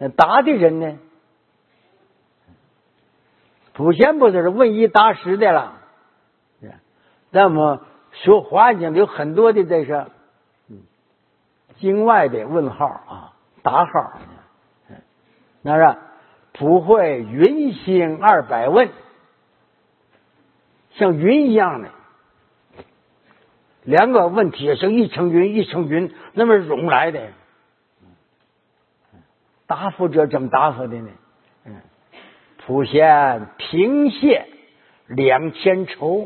答的人呢，普贤菩萨是问一答十的了。那么说华经里有很多的这个经外的问号啊，答号。那是普会云星200问，像云一样的两个问题，像一层云一层云那么涌来的。答复者怎么答复的呢？普贤平谢2000愁。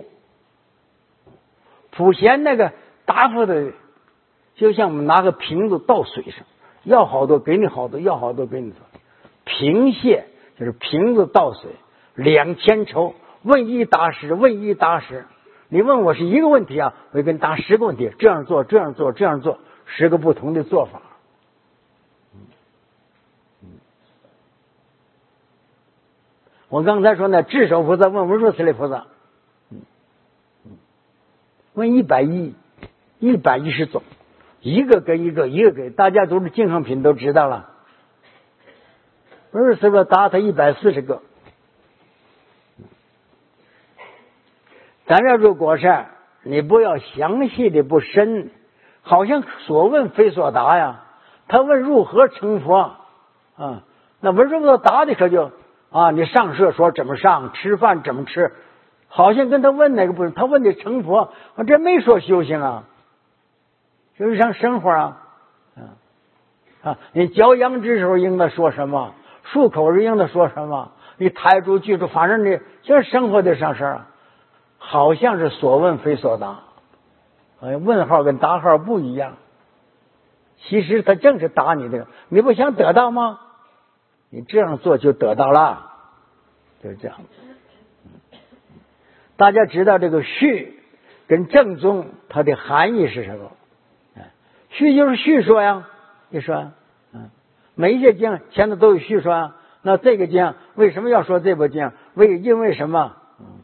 普贤那个答复的，就像我们拿个瓶子倒水上，要好多给你好多，要好多给你多。平谢就是瓶子倒水，2000愁，问一答十，问一答十。你问我是一个问题啊，我给你答10个问题，这样做，这样做，这样做，10个不同的做法。我刚才说呢，智首菩萨问文殊师利菩萨，问110种，一个给一个，一个给，大家都是净上品都知道了。文殊师利答他140个。但是如果是你不要详细的不深，好像所问非所答呀。他问如何成佛啊，那文殊菩萨答的可就啊，你上厕所怎么上，吃饭怎么吃，好像跟他问那个不是，他问的成佛，这没说修行啊，就是像生活啊，你嚼杨枝时候应该说什么，漱口时应该说什么，你抬住举住，反正你就是生活的上事啊，好像是所问非所答，问号跟答号不一样，其实他正是答你这个，你不想得到吗？你这样做就得到了，就是这样。大家知道这个序跟正宗它的含义是什么？序就是叙说呀，你说，每一些经前头都有叙说啊。那这个经为什么要说这部经？因为什么？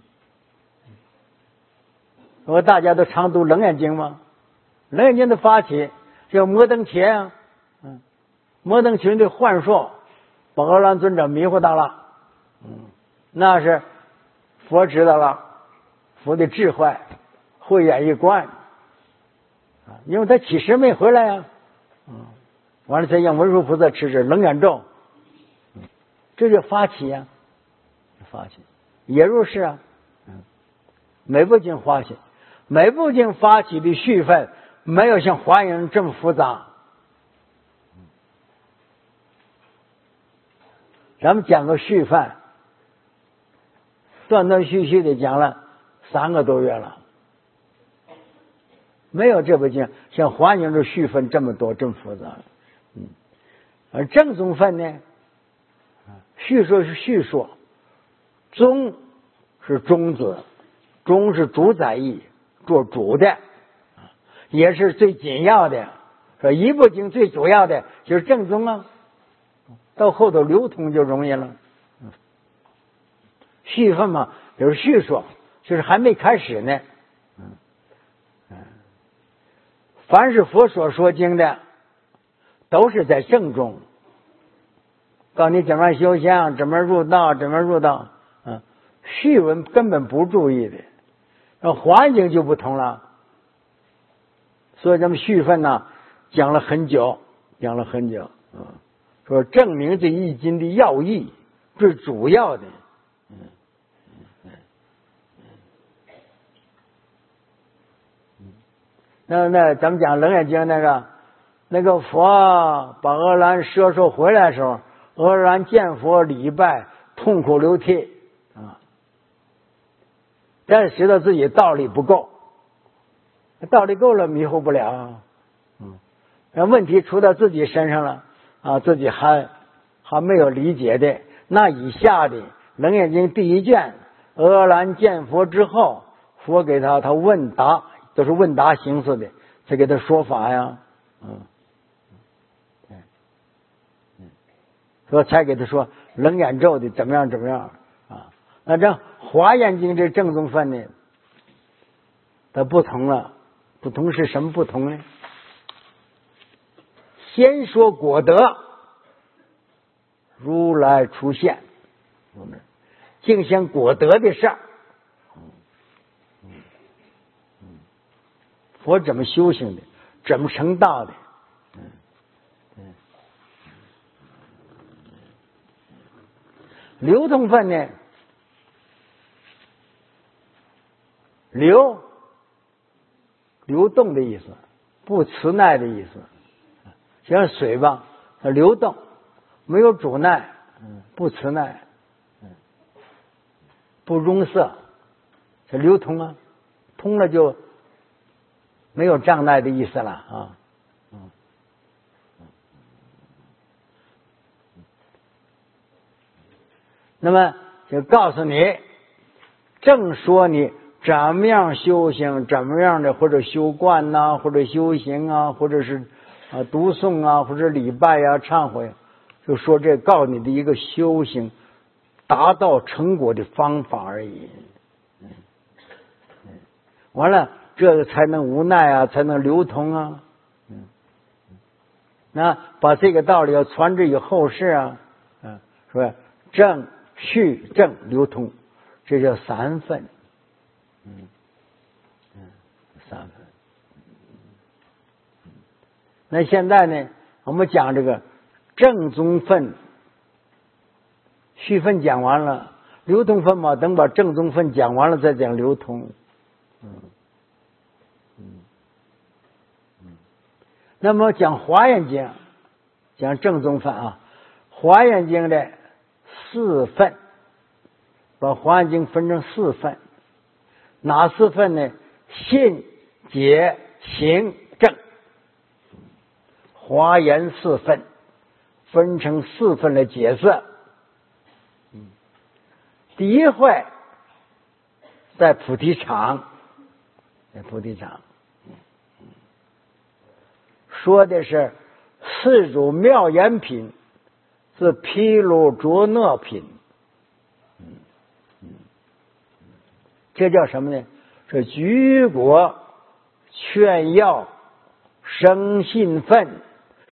大家都常读《楞严经》吗？《楞严经》的发起叫摩登伽啊，摩登群的幻说。把阿难尊者迷糊到了，那是佛知道了，佛的智慧慧眼一观，因为他起时没回来呀，完了才让文殊菩萨持这楞严咒，这就发起呀，发起也如是啊，每部经发起，每部经发起的序分没有像华严这么复杂。咱们讲个序分，断断续续的讲了3个多月了，没有这部经像华严的序分这么多这么复杂。而正宗分呢，叙说是叙说，宗是宗旨，宗是主宰义，做主的，也是最紧要的。说一部经最主要的就是正宗啊。到后头流通就容易了，序分嘛，就是叙说，就是还没开始呢。凡是佛所说经的，都是在正中，告诉你怎么修行，怎么入道，怎么入道。序文根本不注意的，那华经就不同了。所以咱们序分呢，讲了很久，说证明这易经的要义，最主要的。那咱们讲楞严经那个佛把阿难摄受回来的时候，阿难见佛礼拜，痛哭流涕啊，但是知道自己道理不够，道理够了迷惑不了，那问题出到自己身上了。自己还没有理解的，那以下的《楞严经》第1卷，阿难见佛之后，佛给他问答，都是问答形式的，才给他说法呀，说才给他说楞严咒的怎么样啊。那这华严经这正宗分呢，它不同了，不同是什么不同呢？先说果德， 如来出现，净想果德的事儿。佛怎么修行的，怎么成道的？流通分呢？流动的意思，不持耐的意思。像水吧，它流动，没有阻耐，不持耐，不容色，它流通啊，通了就没有障碍的意思了啊。那么就告诉你，正说你怎么样修行，怎么样的或者修观呐，或者修行啊，或者是读诵啊，或者礼拜啊，忏悔，就说这告诉你的一个修行达到成果的方法而已。完了，这个才能无奈啊，才能流通啊。那把这个道理要传之于后世啊，是吧？正去正流通，这叫三分。三分。那现在呢，我们讲这个正宗分，虚分讲完了，流通分嘛，等把正宗分讲完了再讲流通。那么讲华严经，讲正宗分啊，华严经的四分，把华严经分成四分，哪四分呢？信、解、行、正，华严四分分成四分来解释。第一会在菩提场，说的是四种妙言品，是毗卢遮那品。这叫什么呢？是举果劝要生信分